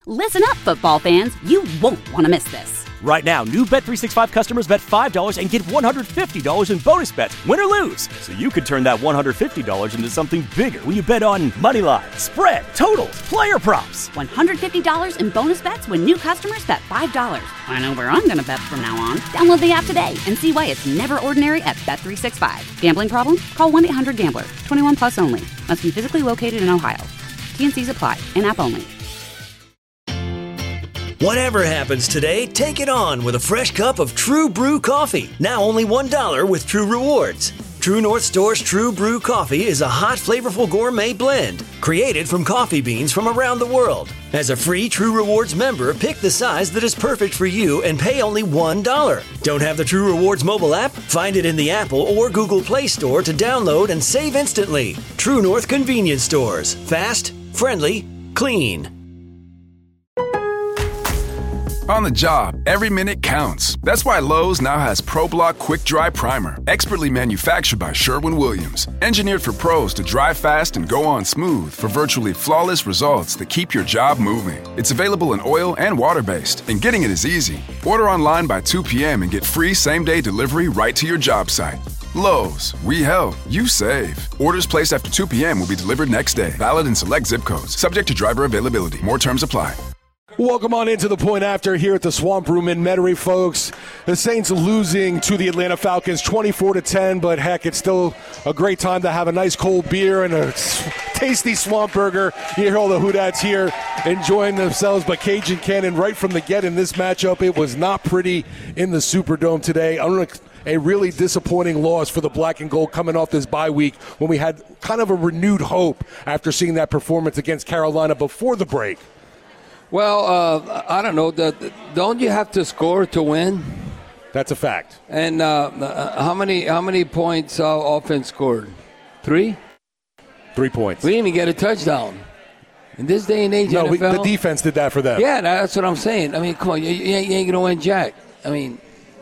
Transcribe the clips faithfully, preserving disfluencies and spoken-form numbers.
Listen up, football fans. You won't want to miss this. Right now, new Bet three sixty-five customers bet five dollars and get one hundred fifty dollars in bonus bets, win or lose. So you could turn that one hundred fifty dollars into something bigger when you bet on money line, spread, totals, player props. one hundred fifty dollars in bonus bets when new customers bet five dollars. I know where I'm going to bet from now on. Download the app today and see why it's never ordinary at Bet three sixty-five. Gambling problem? Call one eight hundred gambler. twenty-one plus only. Must be physically located in Ohio. T N Cs apply. In-app only. Whatever happens today, take it on with a fresh cup of True Brew coffee. Now only one dollar with True Rewards. True North Store's True Brew coffee is a hot, flavorful gourmet blend created from coffee beans from around the world. As a free True Rewards member, pick the size that is perfect for you and pay only one dollar. Don't have the True Rewards mobile app? Find it in the Apple or Google Play Store to download and save instantly. True North Convenience Stores. Fast, friendly, clean. On the job, every minute counts. That's why Lowe's now has ProBlock Quick Dry Primer, expertly manufactured by Sherwin-Williams. Engineered for pros to dry fast and go on smooth for virtually flawless results that keep your job moving. It's available in oil and water-based, and getting it is easy. Order online by two p.m. and get free same-day delivery right to your job site. Lowe's, we help, you save. Orders placed after two p.m. will be delivered next day. Valid in select zip codes. Subject to driver availability. More terms apply. Welcome on into the Point After here at the Swamp Room in Metairie, folks. The Saints losing to the Atlanta Falcons twenty-four to ten, but heck, it's still a great time to have a nice cold beer and a tasty swamp burger. You hear all the Houdads here enjoying themselves, but Cajun Cannon right from the get in this matchup, it was not pretty in the Superdome today. I don't know, a really disappointing loss for the Black and Gold coming off this bye week when we had kind of a renewed hope after seeing that performance against Carolina before the break. Well, uh, I don't know. The, the, don't you have to score to win? That's a fact. And uh, uh, how many how many points uh, offense scored? Three? Three points. We didn't even get a touchdown. In this day and age, no, N F L, we, the defense did that for them. Yeah, that's what I'm saying. I mean, come on, you, you ain't, you ain't going to win jack. I mean,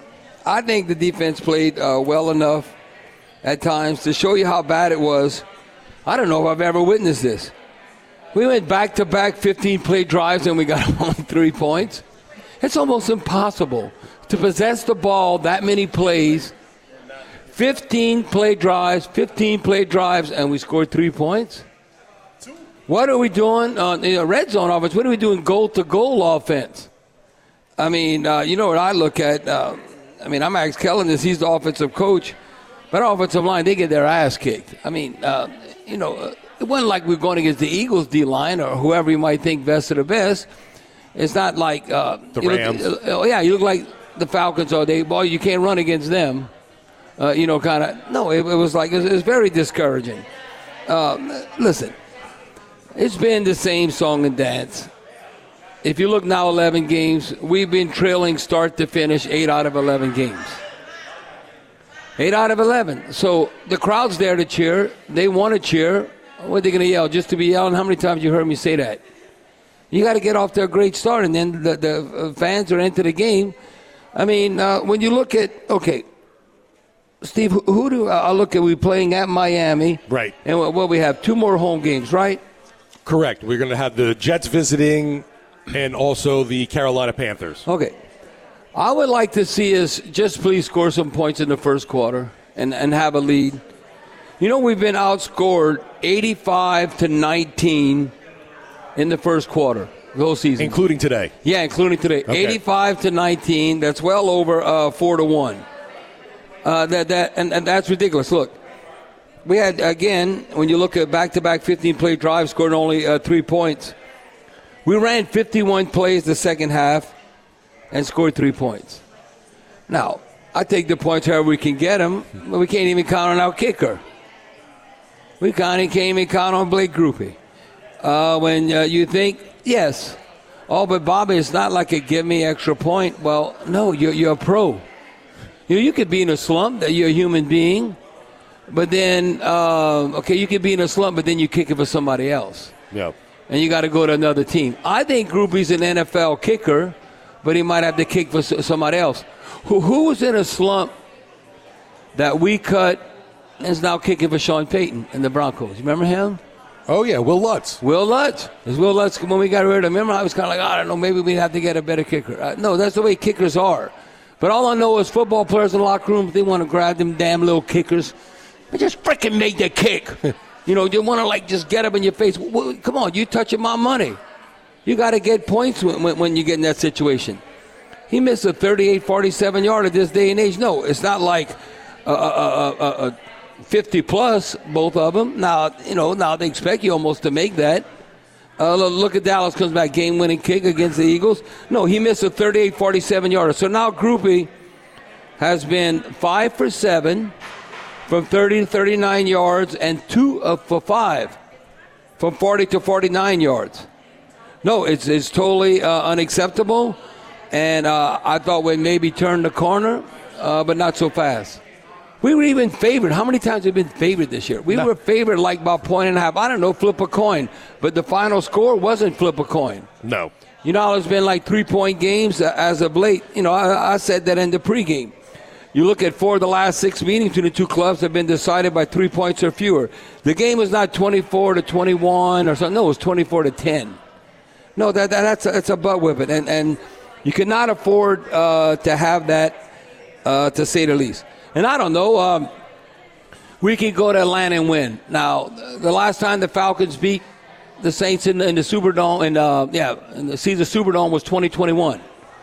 I think the defense played uh, well enough at times to show you how bad it was. I don't know if I've ever witnessed this. We went back-to-back fifteen-play drives and we got only three points. It's almost impossible to possess the ball that many plays, fifteen-play drives, fifteen-play drives, and we scored three points. What are we doing on you know, red zone offense? What are we doing goal-to-goal offense? I mean, uh, you know what I look at? Uh, I mean, I'm Max Kellen, this he's the offensive coach, but our offensive line, they get their ass kicked. I mean, uh, you know. Uh, It wasn't like we were going against the Eagles D-line or whoever you might think best of the best. It's not like uh, the you Rams. Look, uh, yeah, you look like the Falcons all day. Boy, you can't run against them. Uh, you know, kind of. No, it, it was like it was, it was very discouraging. Uh, listen, it's been the same song and dance. If you look now, eleven games, we've been trailing start to finish eight out of eleven games. Eight out of eleven. So the crowd's there to cheer. They want to cheer. What are they going to yell? Just to be yelling? How many times you heard me say that? You got to get off to a great start, and then the, the fans are into the game. I mean, uh, when you look at, okay, Steve, who, who do I look at? We're playing at Miami. Right. And what well, we have two more home games, right? Correct. We're going to have the Jets visiting and also the Carolina Panthers. Okay. I would like to see us just please score some points in the first quarter and, and have a lead. You know, we've been outscored eighty-five to nineteen in the first quarter, the whole season. Including today. Yeah, including today. Okay. eighty-five to nineteen. That's well over uh, four to one. Uh, that that and, and that's ridiculous. Look, we had, again, when you look at back-to-back fifteen-play drives, scored only uh, three points. We ran fifty-one plays the second half and scored three points. Now, I take the points however we can get them, but we can't even count on our kicker. We can't even count on Blake Grupe. Uh, when uh, you think, yes, oh, but Bobby, it's not like a give me extra point. Well, no, you're, you're a pro. You know, you could be in a slump, that you're a human being, but then, uh, okay, you could be in a slump, but then you kick it for somebody else. Yep. And you got to go to another team. I think Grupe's an N F L kicker, but he might have to kick for somebody else. Who, who was in a slump that we cut and is now kicking for Sean Payton and the Broncos? You remember him? Oh, yeah, Will Lutz. Will Lutz. It's Will Lutz. When we got rid of him, remember, I was kind of like, I don't know, maybe we have to get a better kicker. Uh, no, that's the way kickers are. But all I know is football players in the locker room, if they want to grab them damn little kickers, but just freaking make the kick. You know, you want to, like, just get up in your face. Well, come on, you touching my money. You got to get points when, when, when you get in that situation. He missed a thirty-eight forty-seven yard at this day and age. No, it's not like a, a, a, a, a fifty plus, both of them. Now, you know, now they expect you almost to make that. Uh, look at Dallas comes back, game-winning kick against the Eagles. No, he missed a thirty-eight forty-seven yarder. So now Grupe has been five for seven from thirty to thirty-nine yards and two uh, for five from forty to forty-nine yards. No, it's it's totally uh, unacceptable. And uh, I thought we'd maybe turn the corner, uh, but not so fast. We were even favored. How many times have we been favored this year? We no. were favored like about a point and a half. I don't know, flip a coin. But the final score wasn't flip a coin. No. You know, it's been like three-point games as of late. You know, I, I said that in the pregame. You look at four of the last six meetings between the two clubs have been decided by three points or fewer. The game was not twenty-four to twenty-one or something. No, it was twenty-four to ten. No, that, that that's, a, that's a butt whipping. And, and you cannot afford uh, to have that, uh, to say the least. And I don't know, um, we could go to Atlanta and win. Now, the last time the Falcons beat the Saints in the, in the Superdome, and uh, yeah, in the Caesar Superdome was twenty twenty-one.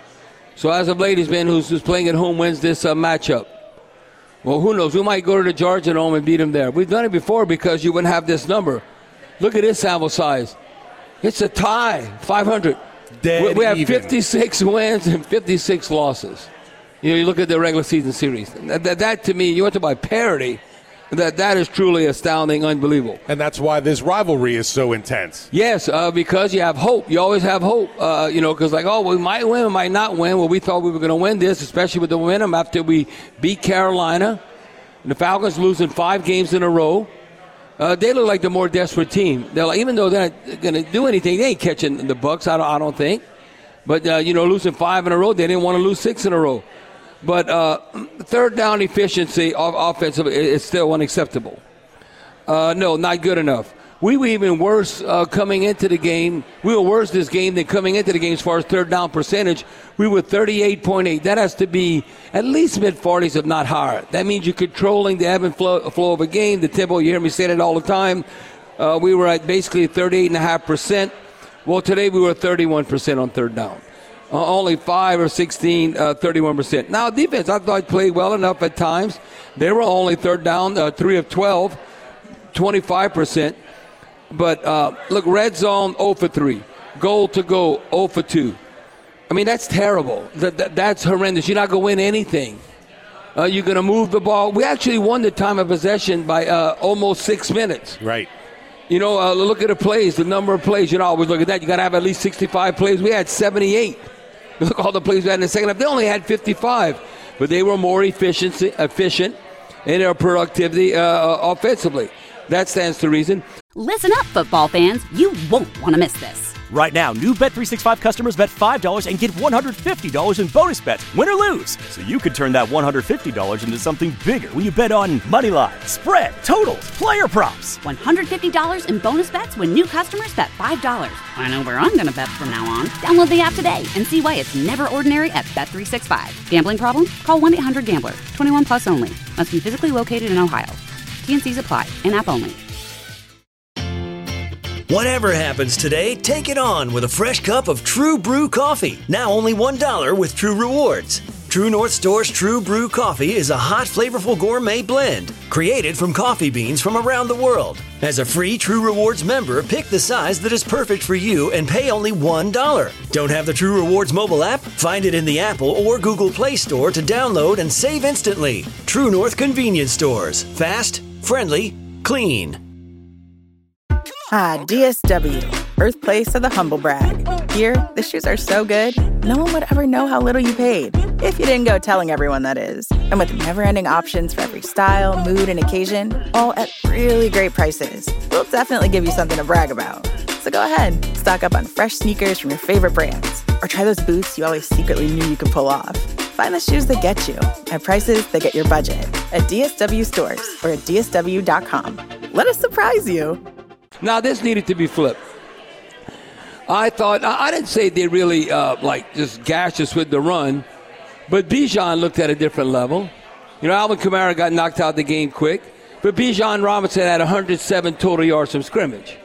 So as of late, he's been who's, who's playing at home wins this uh, matchup. Well, who knows? We might go to the Georgia Dome and beat them there. We've done it before because you wouldn't have this number. Look at this sample size. It's a tie, five hundred. Dead we, we have even. fifty-six wins and fifty-six losses. You know, you look at the regular season series. That, that, that to me, you want to buy parity. That that is truly astounding, unbelievable. And that's why this rivalry is so intense. Yes, uh, because you have hope. You always have hope. Uh, you know, because like, oh, we might win, we might not win. Well, we thought we were going to win this, especially with the momentum after we beat Carolina. And the Falcons losing five games in a row. Uh, they look like the more desperate team. They're like, even though they're not going to do anything, they ain't catching the Bucs. I don't, I don't think. But uh, you know, losing five in a row, they didn't want to lose six in a row. But uh, third down efficiency of offensive is still unacceptable. Uh, no, not good enough. We were even worse uh, coming into the game. We were worse this game than coming into the game as far as third down percentage. We were thirty-eight point eight. That has to be at least mid-forties, if not higher. That means you're controlling the ebb and flow, flow of a game. The tempo, you hear me say that all the time. Uh, we were at basically thirty-eight point five percent. Well, today we were thirty-one percent on third down. Uh, only five or sixteen, uh, thirty-one percent. Now, defense, I thought played well enough at times. They were only third down, uh, three of twelve, twenty-five percent. But, uh, look, red zone, zero for three. Goal to go, zero for two. I mean, that's terrible. That, that, that's horrendous. You're not going to win anything. Uh, you're going to move the ball. We actually won the time of possession by uh, almost six minutes. Right. You know, uh, look at the plays, the number of plays. You know, always look at that. You got to have at least sixty-five plays. We had seventy-eight. Look all the plays we had in the second half. They only had fifty-five, but they were more efficient, efficient in their productivity uh, offensively. That stands to reason. Listen up, football fans. You won't want to miss this. Right now, new Bet three sixty-five customers bet five dollars and get one hundred fifty dollars in bonus bets, win or lose. So you could turn that one hundred fifty dollars into something bigger when you bet on money line, spread, totals, player props. one hundred fifty dollars in bonus bets when new customers bet five dollars. I know where I'm going to bet from now on. Download the app today and see why it's never ordinary at Bet three sixty-five. Gambling problem? Call one eight hundred gambler. twenty-one plus only. Must be physically located in Ohio. T N Cs apply. In-app only. Whatever happens today, take it on with a fresh cup of True Brew coffee. Now only one dollar with True Rewards. True North Store's True Brew coffee is a hot, flavorful gourmet blend created from coffee beans from around the world. As a free True Rewards member, pick the size that is perfect for you and pay only one dollar. Don't have the True Rewards mobile app? Find it in the Apple or Google Play Store to download and save instantly. True North Convenience Stores. Fast, friendly, clean. Ah, D S W, birthplace of the humble brag. Here, the shoes are so good, no one would ever know how little you paid. If you didn't go telling everyone, that is. And with never-ending options for every style, mood, and occasion, all at really great prices, we'll definitely give you something to brag about. So go ahead, stock up on fresh sneakers from your favorite brands, or try those boots you always secretly knew you could pull off. Find the shoes that get you at prices that get your budget at D S W stores or at D S W dot com. Let us surprise you. Now, this needed to be flipped. I thought, I didn't say they really, uh, like, just gashed us with the run, but Bijan looked at a different level. You know, Alvin Kamara got knocked out the game quick, but Bijan Robinson had one hundred seven total yards from scrimmage,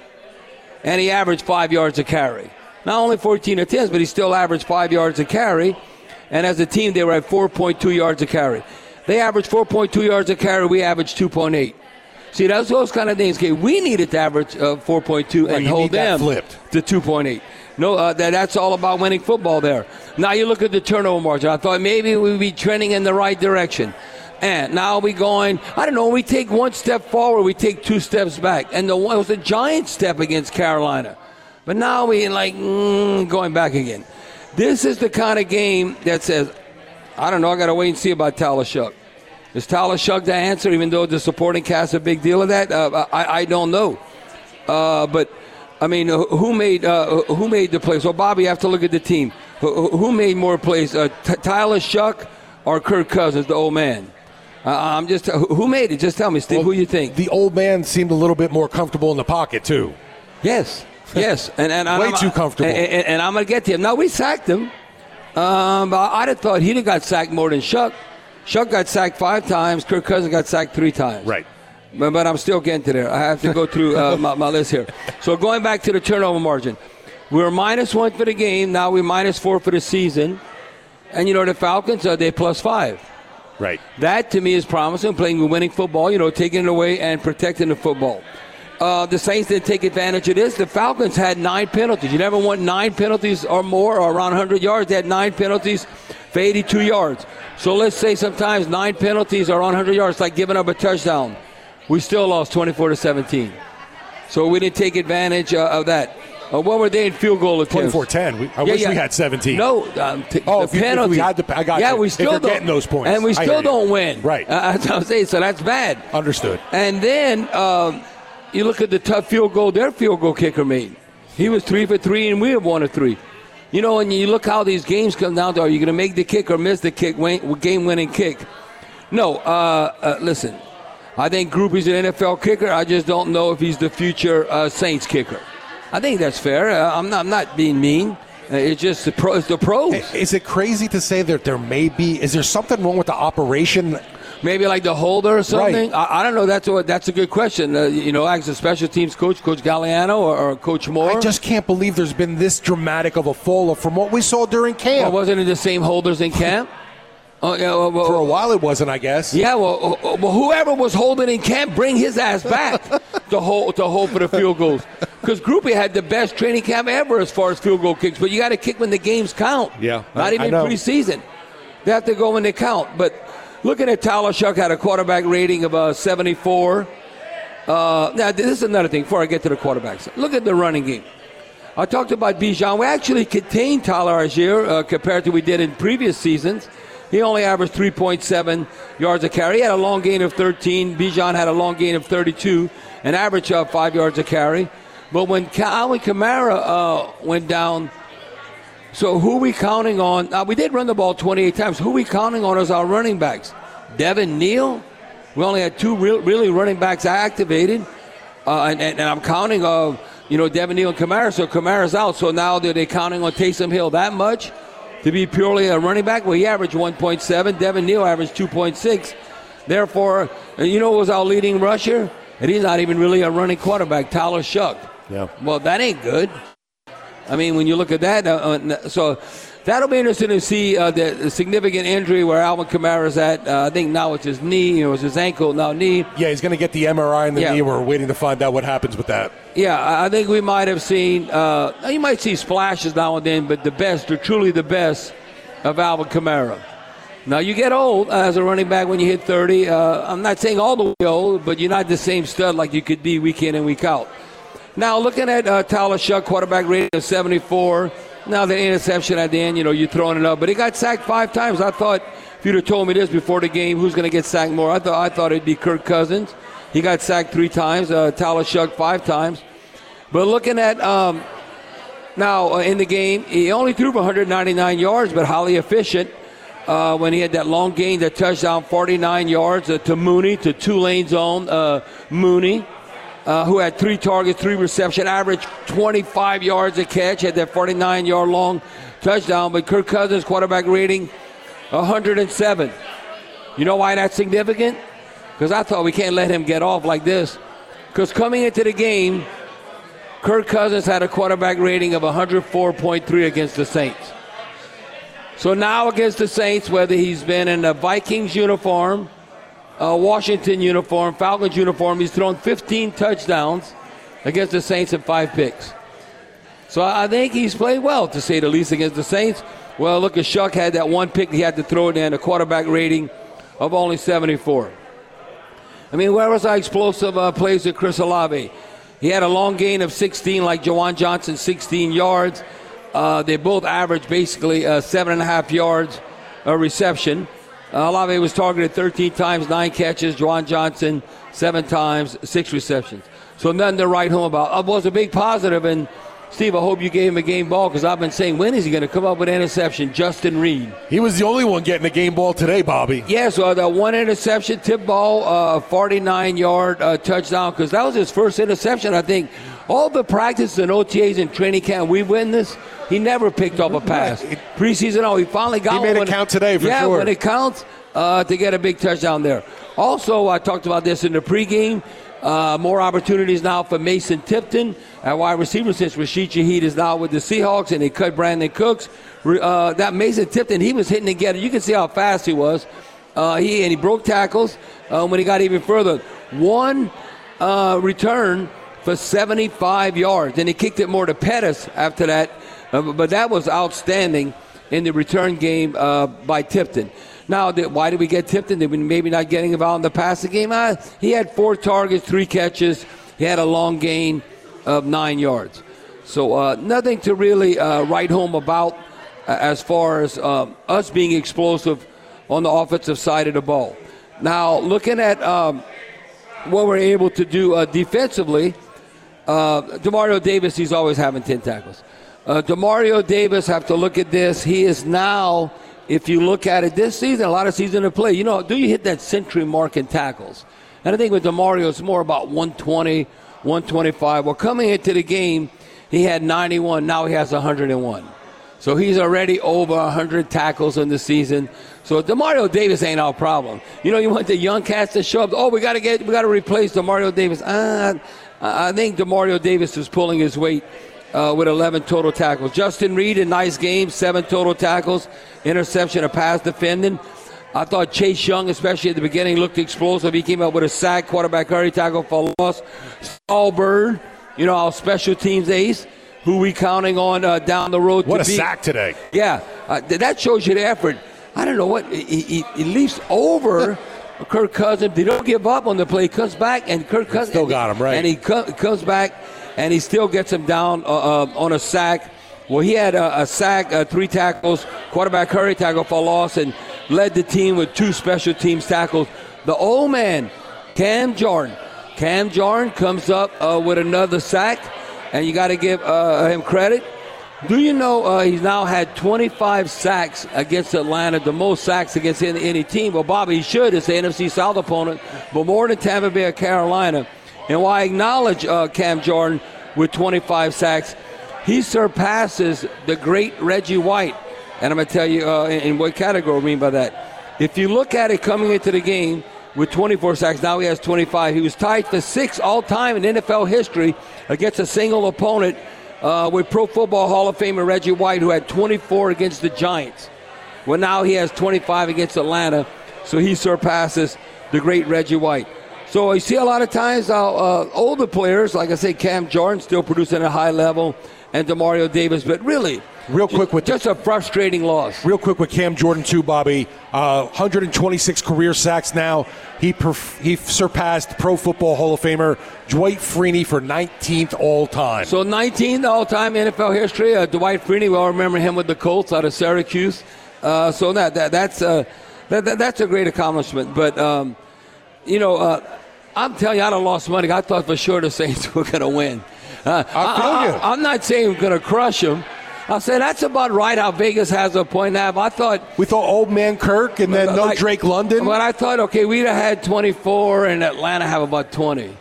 and he averaged five yards a carry. Not only fourteen attempts, but he still averaged five yards a carry, and as a team, they were at four point two yards a carry. They averaged four point two yards a carry. We averaged two point eight. See, that's those kind of things. Okay, we needed to average uh, four point two and right, hold them flipped. to two point eight. No, uh, that, that's all about winning football there. Now you look at the turnover margin. I thought maybe we'd be trending in the right direction. And now we going, I don't know, we take one step forward, we take two steps back. And the one was a giant step against Carolina. But now we like mm, going back again. This is the kind of game that says, I don't know, I got to wait and see about Tyler Shough. Is Tyler Shough the answer, even though the supporting cast is a big deal of that? Uh, I, I don't know. Uh, but, I mean, who made uh, who made the plays? So, Bobby, you have to look at the team. Who, who made more plays, uh, T- Tyler Shough or Kirk Cousins, the old man? Uh, I'm just who made it? Just tell me, Steve. Well, who you think? The old man seemed a little bit more comfortable in the pocket too. Yes, yes, and and way I'm, too comfortable. And, and, and I'm gonna get to him. Now we sacked him. Um, but I'd have thought he'd have got sacked more than Shough. Shough got sacked five times. Kirk Cousins got sacked three times. Right. But, but I'm still getting to there. I have to go through uh, my, my list here. So going back to the turnover margin, we were minus one for the game. Now we're minus four for the season. And you know the Falcons are they plus five. Right. That, to me, is promising, playing winning football, you know, taking it away and protecting the football. Uh, the Saints didn't take advantage of this. The Falcons had nine penalties. You never want nine penalties or more, or around one hundred yards. They had nine penalties for eighty-two yards. So let's say sometimes nine penalties are on one hundred yards, like giving up a touchdown. We still lost twenty-four to seventeen. So we didn't take advantage uh, of that. Uh, what were they in field goal attempts? twenty-four ten. We, I yeah, wish yeah. we had seventeen. No. Um, t- oh, the if, you, penalty. if we had the, I got yeah, you. we still if don't getting those points. and we still don't win. Right. Uh, that's what I'm saying. So that's bad. Understood. And then um, you look at the tough field goal their field goal kicker made. He was three for three, and we have one of three. You know, and you look how these games come down to, are you going to make the kick or miss the kick, game-winning kick? No. Uh, uh, listen, I think Groupie's an N F L kicker. I just don't know if he's the future uh, Saints kicker. I think that's fair. Uh, I'm not. I'm not being mean. Uh, it's just the pro. It's the pros. Is it crazy to say that there may be? Is there something wrong with the operation? Maybe like the holder or something. Right. I, I don't know. That's a, that's a good question. Uh, you know, as a special teams coach, Coach Galliano or, or Coach Moore. I just can't believe there's been this dramatic of a fall from what we saw during camp. Well, wasn't it the same holders in camp? Oh, yeah, well, well, For a while it wasn't, I guess. Yeah, well, well, whoever was holding in camp, bring his ass back to hold to hold for the field goals. Because Groupie had the best training camp ever as far as field goal kicks. But you got to kick when the games count. Yeah, not I, even I know. preseason. They have to go when they count. But looking at Tyler Shough, had a quarterback rating of uh, seventy-four. Uh, now this is another thing. Before I get to the quarterbacks, look at the running game. I talked about Bijan. We actually contained Tyler Algier uh, compared to what we did in previous seasons. He only averaged three point seven yards a carry. He had a long gain of thirteen. Bijan had a long gain of thirty-two, an average of five yards a carry. But when Alvin Kamara uh, went down, so who are we counting on? Now, we did run the ball twenty-eight times. Who are we counting on as our running backs? Devin Neal? We only had two real, really running backs activated. Uh, and, and, and I'm counting of, you know, Devin Neal and Kamara. So Kamara's out. So now are they counting on Taysom Hill that much to be purely a running back? Well, he averaged one point seven. Devin Neal averaged two point six. Therefore, you know what was our leading rusher? And he's not even really a running quarterback, Tyler Shough. Yeah. Well, that ain't good. I mean, when you look at that, uh, uh, so that'll be interesting to see uh, the, the significant injury where Alvin Kamara's at. Uh, I think now it's his knee, it was his ankle, now knee. Yeah, he's going to get the M R I in the Yeah. knee. We're waiting to find out what happens with that. Yeah, I think we might have seen, uh, you might see splashes now and then, but the best, or truly the best, of Alvin Kamara. Now, you get old as a running back when you hit thirty. Uh, I'm not saying all the way old, but you're not the same stud like you could be week in and week out. Now, looking at uh, Tyler Shough, quarterback rating of seventy-four. Now, the interception at the end, you know, you're throwing it up. But he got sacked five times. I thought, if you'd have told me this before the game, who's going to get sacked more? I thought I thought it'd be Kirk Cousins. He got sacked three times. Uh, Tyler Shough five times. But looking at um, now uh, in the game, he only threw for one hundred ninety-nine yards, but highly efficient. Uh, when he had that long gain, that touchdown, forty-nine yards uh, to Mooney, to Tulane's own uh, Mooney. uh, who had three targets, three reception, averaged twenty-five yards a catch, had that forty-nine-yard long touchdown. But Kirk Cousins' quarterback rating, one hundred seven. You know why that's significant? Because I thought we can't let him get off like this. Because coming into the game, Kirk Cousins had a quarterback rating of one hundred four point three against the Saints. So now against the Saints, whether he's been in a Vikings uniform, a Washington uniform, Falcons uniform, he's thrown fifteen touchdowns against the Saints and five picks. So I think he's played well, to say the least, against the Saints. Well, look, at Shuck had that one pick he had to throw it in, a quarterback rating of only seventy-four. I mean, where was our explosive uh, plays with Chris Olave? He had a long gain of sixteen, like Jawan Johnson, sixteen yards. Uh, they both averaged basically uh, seven and a half yards a reception. Uh, Olave was targeted thirteen times, nine catches. Jawan Johnson, seven times, six receptions. So nothing to write home about. It was a big positive, and Steve, I hope you gave him a game ball, because I've been saying, when is he going to come up with an interception? Justin Reed. He was the only one getting a game ball today, Bobby. Yeah, so that one interception, tip ball, uh, forty-nine-yard uh, touchdown, because that was his first interception, I think. All the practices and O T As and training camp, we win this. He never picked up a pass. Preseason, oh, he finally got he one. He made it it count today, for yeah, sure. Yeah, when it counts, uh, to get a big touchdown there. Also, I talked about this in the pregame. Uh, more opportunities now for Mason Tipton at wide receiver, since Rashid Shaheed is now with the Seahawks and they cut Brandon Cooks. Uh, that Mason Tipton, he was hitting together. You can see how fast he was. Uh, he and he broke tackles uh, when he got even further. One uh, return for seventy-five yards, and he kicked it more to Pettis after that. Uh, but that was outstanding in the return game uh, by Tipton. Now, why did we get Tipton? Did we maybe not getting involved in the passing game? Uh, he had four targets, three catches. He had a long gain of nine yards. So uh, nothing to really uh, write home about uh, as far as um, us being explosive on the offensive side of the ball. Now, looking at um, what we're able to do uh, defensively, uh, Demario Davis, he's always having ten tackles. Uh, Demario Davis, have to look at this. He is now, if you look at it this season, a lot of season to play, you know, do you hit that century mark in tackles? And I think with Demario, it's more about one twenty, one twenty-five. Well, coming into the game, he had ninety-one. Now he has one hundred one. So he's already over one hundred tackles in the season. So Demario Davis ain't our problem. You know, you want the young cats to show up. Oh, we got to get, we got to replace Demario Davis. Uh, I think Demario Davis is pulling his weight uh, with eleven total tackles. Justin Reed, a nice game, seven total tackles, interception, a pass defending. I thought Chase Young, especially at the beginning, looked explosive. He came up with a sack, quarterback hurry tackle for loss. Saul Bird, you know, our special teams ace, who we counting on uh, down the road. What to a be. sack today. Yeah, uh, that shows you the effort. I don't know what, he, he, he leaps over Kirk Cousins. They don't give up on the play. He comes back, and Kirk Cousins still got him, right. And he co- comes back, and he still gets him down uh, uh, on a sack. Well, he had a, a sack, uh, three tackles, quarterback hurry tackle for loss, and led the team with two special teams tackles. The old man, Cam Jordan. Cam Jordan comes up uh, with another sack, and you got to give uh, him credit. Do you know uh, he's now had twenty-five sacks against Atlanta, the most sacks against any, any team? Well, Bobby, he should. It's the N F C South opponent, but more than Tampa Bay or Carolina. And while I acknowledge uh, Cam Jordan with twenty-five sacks, he surpasses the great Reggie White. And I'm going to tell you uh, in, in what category I mean by that. If you look at it coming into the game with twenty-four sacks, now he has twenty-five. He was tied for sixth all-time in N F L history against a single opponent uh, with Pro Football Hall of Famer Reggie White, who had twenty-four against the Giants. Well, now he has twenty-five against Atlanta, so he surpasses the great Reggie White. So you see a lot of times how uh, older players, like I say, Cam Jordan still producing at a high level, and Demario Davis, but really, real quick with just a frustrating loss. Real quick with Cam Jordan too, Bobby. Uh, one hundred twenty-six career sacks now. He perf- he surpassed Pro Football Hall of Famer Dwight Freeney for nineteenth all time. So nineteenth all time N F L history. Uh, Dwight Freeney, we all remember him with the Colts out of Syracuse. Uh, so that, that that's uh, that, that, that's a great accomplishment. But um, you know, uh, I'm telling you, I done lost money. I thought for sure the Saints were going to win. Uh, I feel I, you. I, I'm not saying we're going to crush them. I said that's about right how Vegas has a point and a half. I thought we thought old man Kirk and then no like, Drake London. But I thought, okay, we'd have had twenty-four and Atlanta have about twenty.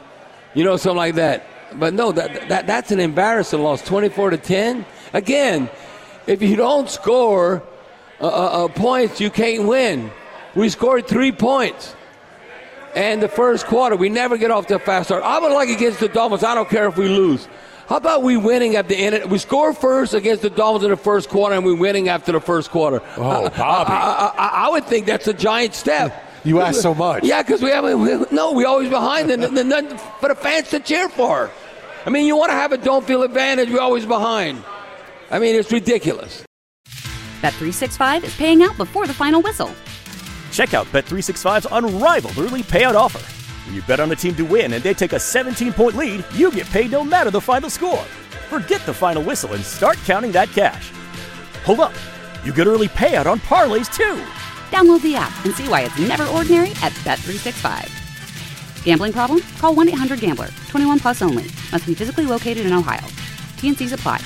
You know, something like that. But no, that, that that's an embarrassing loss, twenty-four to ten. Again, if you don't score uh, uh, points, you can't win. We scored three points. And the first quarter, we never get off to a fast start. I would like against the Dolphins. I don't care if we lose. How about we winning at the end? We score first against the Dolphins in the first quarter, and we winning after the first quarter. Oh, Bobby. I, I, I, I would think that's a giant step. You ask so much. Yeah, because we have we, no, we always behind, and there's nothing for the fans to cheer for. I mean, you want to have a don't feel advantage, we're always behind. I mean, it's ridiculous. Bet three sixty-five is paying out before the final whistle. Check out Bet three sixty-five's unrivaled early payout offer. When you bet on a team to win and they take a seventeen-point lead, you get paid no matter the final score. Forget the final whistle and start counting that cash. Hold up. You get early payout on parlays, too. Download the app and see why it's never ordinary at Bet three sixty-five. Gambling problem? Call one eight hundred gambler. twenty-one plus only. Must be physically located in Ohio. T N Cs apply.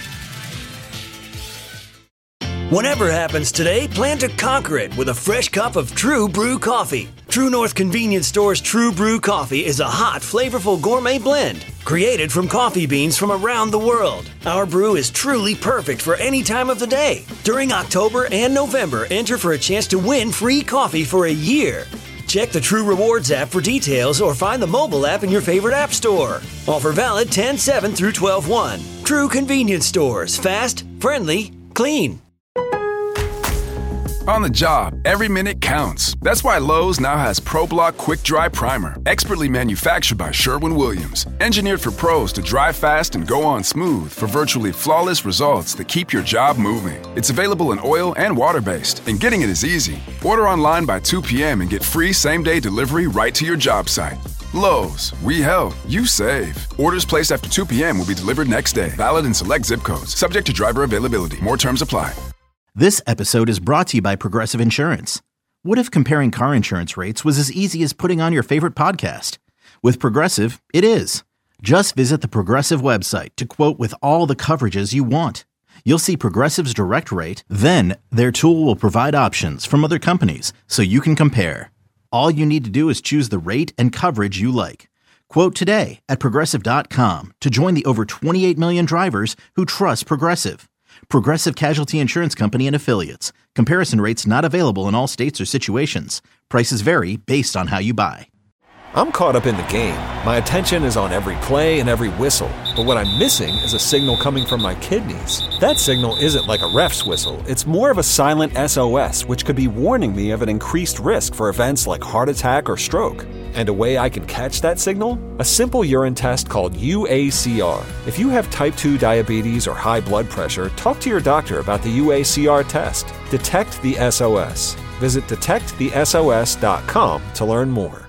Whatever happens today, plan to conquer it with a fresh cup of True Brew coffee. True North Convenience Store's True Brew coffee is a hot, flavorful gourmet blend created from coffee beans from around the world. Our brew is truly perfect for any time of the day. During October and November, enter for a chance to win free coffee for a year. Check the True Rewards app for details or find the mobile app in your favorite app store. Offer valid ten seven through twelve one. True Convenience Stores. Fast, friendly, clean. On the job, every minute counts. That's why Lowe's now has ProBlock Quick Dry Primer, expertly manufactured by Sherwin-Williams. Engineered for pros to dry fast and go on smooth for virtually flawless results that keep your job moving. It's available in oil and water-based, and getting it is easy. Order online by two p.m. and get free same-day delivery right to your job site. Lowe's, we help, you save. Orders placed after two p.m. will be delivered next day. Valid in select zip codes. Subject to driver availability. More terms apply. This episode is brought to you by Progressive Insurance. What if comparing car insurance rates was as easy as putting on your favorite podcast? With Progressive, it is. Just visit the Progressive website to quote with all the coverages you want. You'll see Progressive's direct rate, then their tool will provide options from other companies so you can compare. All you need to do is choose the rate and coverage you like. Quote today at Progressive dot com to join the over twenty-eight million drivers who trust Progressive. Progressive Casualty Insurance Company and Affiliates. Comparison rates not available in all states or situations. Prices vary based on how you buy. I'm caught up in the game. My attention is on every play and every whistle. But what I'm missing is a signal coming from my kidneys. That signal isn't like a ref's whistle. It's more of a silent S O S, which could be warning me of an increased risk for events like heart attack or stroke. And a way I can catch that signal? A simple urine test called U A C R. If you have type two diabetes or high blood pressure, talk to your doctor about the U A C R test. Detect the S O S. Visit detect the S O S dot com to learn more.